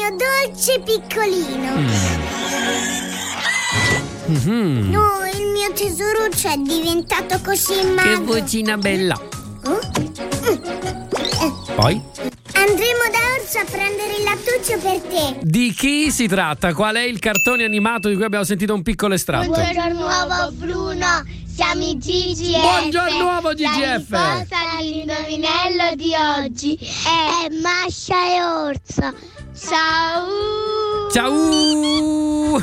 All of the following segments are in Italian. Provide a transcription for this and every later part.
mio dolce piccolino. No, il mio tesoruccio è diventato così magro. Che vocina bella. Poi? Andremo da Orso a prendere il lattuccio per te. Di chi si tratta? Qual è il cartone animato di cui abbiamo sentito un piccolo estratto? Buongiorno uovo Bruno, siamo i GGF. Buongiorno uovo GGF. La risposta all'indovinello di oggi è Masha e Orso. Ciao. Ciao.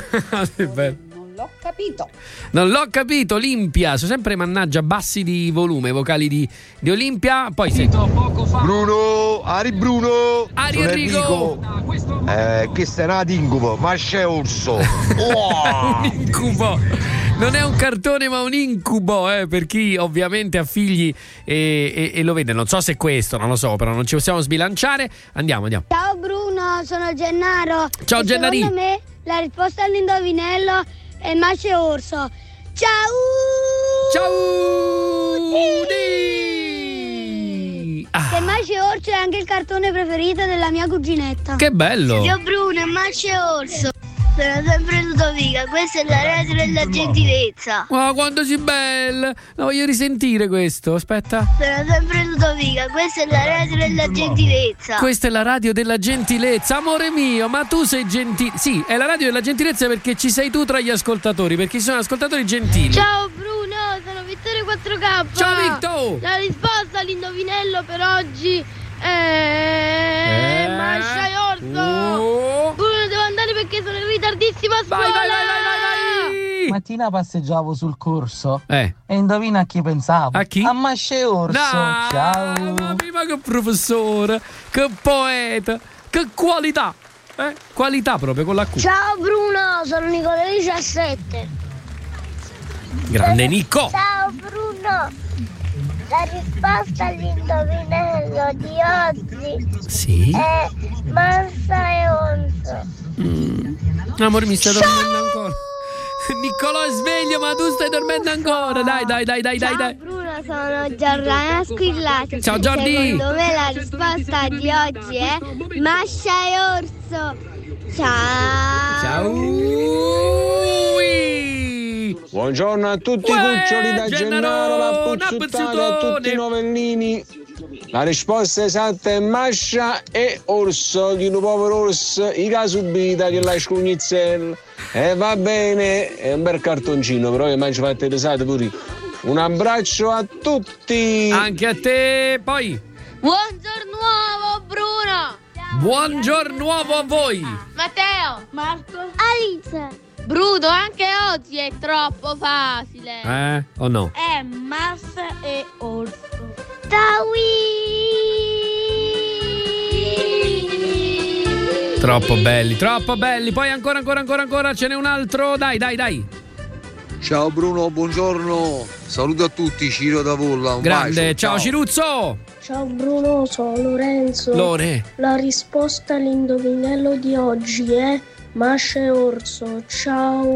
Non l'ho capito, Olimpia. Sono sempre, mannaggia, bassi di volume, vocali di Olimpia. Poi sento Bruno, Ari Bruno. Ari Enrico. Questo è un incubo, ma c'è Orso. Un incubo. Non è un cartone ma un incubo, per chi ovviamente ha figli e lo vede. Non so se è questo, non lo so, però non ci possiamo sbilanciare. Andiamo. Ciao Bruno, sono Gennaro. Ciao Gennari. Secondo me la risposta all'indovinello è Masha e Orso. Ciao. Che Masha e Orso è anche il cartone preferito della mia cuginetta. Che bello. Ciao Bruno, Masha e Orso. Sono sempre Ludovica, questa è la radio della gentilezza. Ma quanto sei bella! La voglio risentire questo, aspetta. Sono sempre Ludovica, questa è la radio della gentilezza. Questa è la radio della gentilezza, amore mio, ma tu sei gentile. Sì, è la radio della gentilezza perché ci sei tu tra gli ascoltatori, perché ci sono ascoltatori gentili. Ciao Bruno, sono Vittorio 4K. Ciao Victor! La risposta all'indovinello per oggi è Masha e Orso. Bruno, devo andare perché sono in ritardissimo a scuola. Vai. Mattina passeggiavo sul corso e indovina a chi pensavo? A chi? A Masha e Orso. No, Ciao. Ma che professore, che poeta, che qualità. Qualità proprio con la Q. Ciao Bruno, sono Nicola 17. Grande Nico. Ciao Bruno. La risposta all'indovinello di oggi è Masha e Orso. Amore, mi stai dormendo ancora. Niccolò è sveglio, ma tu stai dormendo ancora. Dai. Ciao Bruno, sono Giordana Squillati. Ciao Giordi. Secondo me la risposta di oggi è Masha e Orso. Ciao. Buongiorno a tutti i cuccioli da Gennaro, la Puzzuttata e tutti i novellini. La risposta esatta è Masha e Orso, di un povero orso, i casubita che la scugnizzella. Va bene, è un bel cartoncino, però che mai ci fate risate pure. Un abbraccio a tutti. Anche a te, poi. Buongiorno uovo Bruno. Buongiorno uovo a voi. Matteo. Marco. Alice. Bruno, anche oggi è troppo facile. O no? È Masha e Orso. Troppo belli. Poi ancora, ce n'è un altro. Dai. Ciao Bruno, buongiorno. Saluto a tutti, Ciro da Volla. Un grande, bacio. ciao Ciruzzo. Ciao Bruno, sono Lorenzo. Lore. La risposta all'indovinello di oggi è Masha e Orso. Ciao.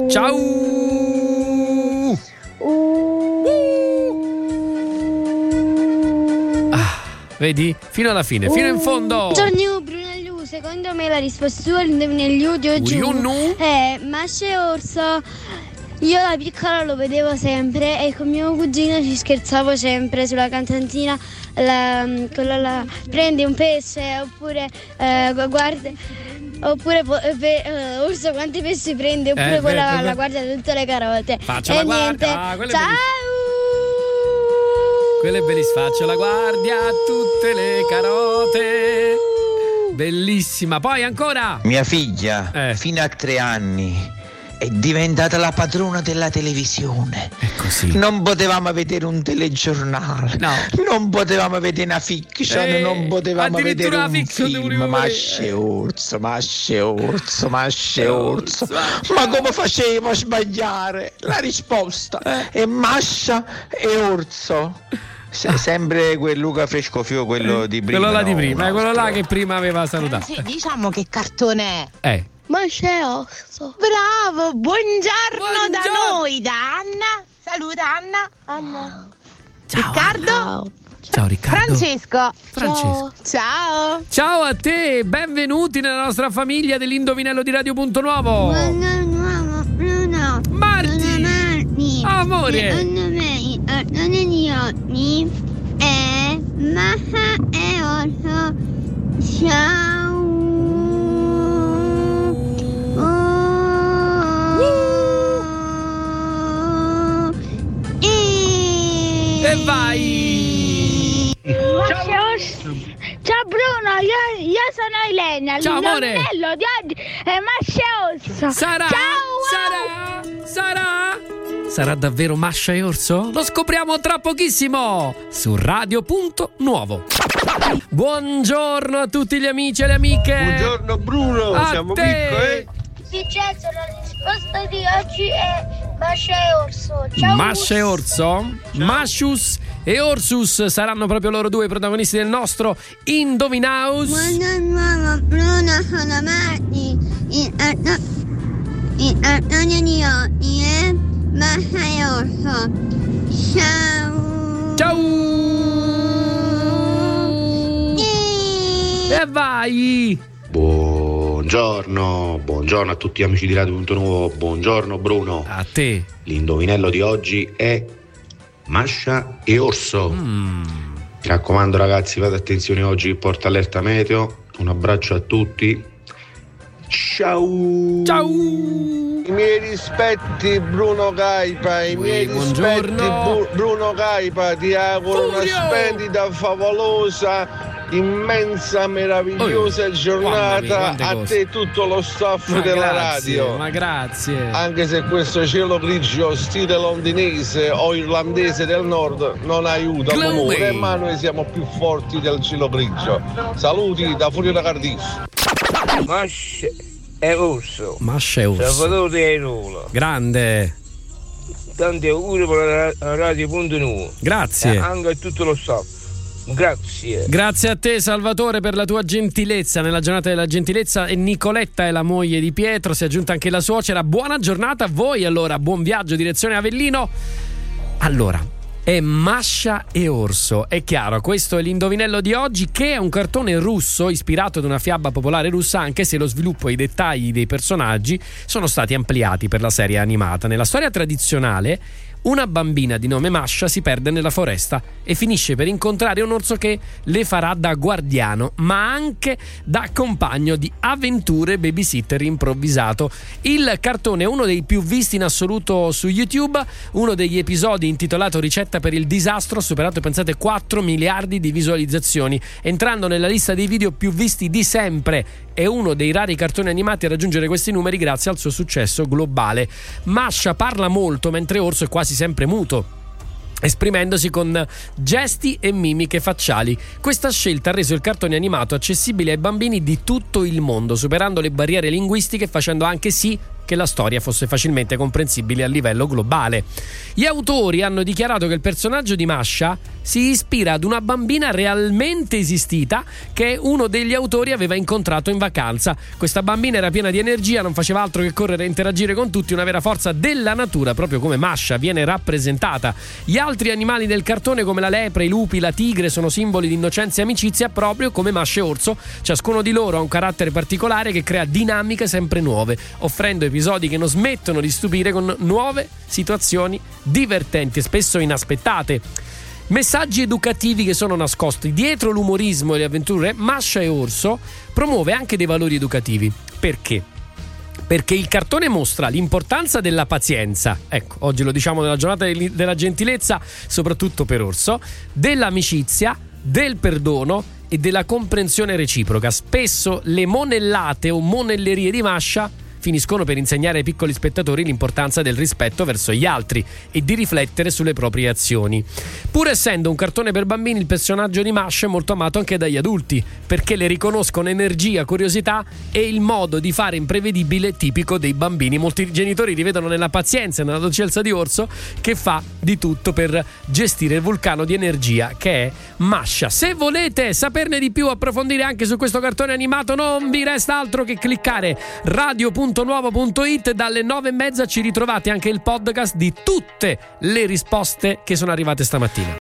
Vedi? Fino alla fine, fino in fondo. Buongiorno Bruno e Lu, secondo me la risposta all'indovinello di oggi è Masha e Orso. Io da piccola lo vedevo sempre e con mio cugino ci scherzavo sempre sulla cantantina. Prendi un pesce oppure guarda. Oppure Orso quanti pesci prende. Oppure quella la guardia di tutte le carote. Faccio la guardia. Ciao. Quello è bellissimo. Faccio la guardia a tutte le carote. Bellissima. Poi ancora. Mia figlia fino a 3 anni è diventata la padrona della televisione. È così. Non potevamo vedere un telegiornale, non potevamo vedere una fiction, non potevamo vedere un film. Masha e Orso. Ma come facevo a sbagliare? La risposta è Masha e Orso. Sempre quel Luca Frescofio, quello di prima. Quello là di prima, quello là che prima aveva salutato. Sì, diciamo che cartone è. Masha e Orso. Bravo, buongiorno da noi, da Anna. Saluta Anna. Anna. Ciao, Riccardo. Ciao Riccardo. Francesco. Ciao a te, benvenuti nella nostra famiglia dell'Indovinello di Radio.Nuovo. Buongiorno Bruno. Marti. Amore. E Maha e Orso. Ciao. E vai. Ciao Bruno, io sono Elena. Ciao amore. L'indovinello di oggi è Masha e Orso. Sarà davvero Masha e Orso? Lo scopriamo tra pochissimo su Radio.Nuovo. Buongiorno a tutti gli amici e le amiche. Buongiorno Bruno, siamo piccoli. Vincenzo, la risposta di oggi è Masha e Orso. Ciao. Masha e Orso? Mascius e Orsus saranno proprio loro due i protagonisti del nostro Indovinaus. Buongiorno Bruno, sono Marti. Il cartone di oggi è Masha e Orso. Ciao. Ciao. E vai. Buongiorno a tutti amici di Radio.Nuovo. Buongiorno Bruno. A te. L'indovinello di oggi è Masha e Orso. Mi raccomando ragazzi, fate attenzione oggi, porta allerta meteo. Un abbraccio a tutti. Ciao. I miei rispetti Bruno Caipa, Bruno Caipa, ti auguro una splendida, favolosa, immensa, meravigliosa giornata a te e tutto lo staff della radio. Ma grazie. Anche se questo cielo grigio stile londinese o irlandese del nord non aiuta comunque, ma noi siamo più forti del cielo grigio. Saluti da Furio da Cardiff. Masha e Orso. Salvatore Airola. Grande. Tanti auguri per la Radio.Nuovo. Grazie. Anche a tutto lo staff. Grazie a te Salvatore per la tua gentilezza nella giornata della gentilezza. E Nicoletta è la moglie di Pietro, si è aggiunta anche la suocera. Buona giornata a voi, allora buon viaggio direzione Avellino. Allora è Masha e Orso, è chiaro, questo è l'indovinello di oggi, che è un cartone russo ispirato ad una fiaba popolare russa, anche se lo sviluppo e i dettagli dei personaggi sono stati ampliati per la serie animata. Nella storia tradizionale una bambina di nome Masha si perde nella foresta e finisce per incontrare un orso che le farà da guardiano, ma anche da compagno di avventure babysitter improvvisato. Il cartone è uno dei più visti in assoluto su YouTube. Uno degli episodi, intitolato Ricetta per il disastro, ha superato, pensate, 4 miliardi di visualizzazioni, entrando nella lista dei video più visti di sempre. È uno dei rari cartoni animati a raggiungere questi numeri grazie al suo successo globale. Masha parla molto, mentre Orso è quasi sempre muto, esprimendosi con gesti e mimiche facciali. Questa scelta ha reso il cartone animato accessibile ai bambini di tutto il mondo, superando le barriere linguistiche e facendo anche sì che la storia fosse facilmente comprensibile a livello globale. Gli autori hanno dichiarato che il personaggio di Masha si ispira ad una bambina realmente esistita che uno degli autori aveva incontrato in vacanza. Questa bambina era piena di energia, non faceva altro che correre e interagire con tutti, una vera forza della natura, proprio come Masha viene rappresentata. Gli altri animali del cartone, come la lepre, i lupi, la tigre, sono simboli di innocenza e amicizia, proprio come Masha e Orso. Ciascuno di loro ha un carattere particolare che crea dinamiche sempre nuove, offrendo episodi che non smettono di stupire con nuove situazioni divertenti e spesso inaspettate. Messaggi educativi che sono nascosti dietro l'umorismo e le avventure. Masha e Orso promuove anche dei valori educativi. Perché? Perché il cartone mostra l'importanza della pazienza, ecco, oggi lo diciamo nella giornata della gentilezza, soprattutto per Orso, dell'amicizia, del perdono e della comprensione reciproca. Spesso le monellate o monellerie di Masha finiscono per insegnare ai piccoli spettatori l'importanza del rispetto verso gli altri e di riflettere sulle proprie azioni. Pur essendo un cartone per bambini, il personaggio di Masha è molto amato anche dagli adulti, perché le riconoscono energia, curiosità e il modo di fare imprevedibile tipico dei bambini. Molti genitori rivedono nella pazienza e nella dolcezza di Orso, che fa di tutto per gestire il vulcano di energia che è Masha. Se volete saperne di più, approfondire anche su questo cartone animato, non vi resta altro che cliccare radio.nuovo.it. Dalle 9:30 ci ritrovate anche il podcast di tutte le risposte che sono arrivate stamattina.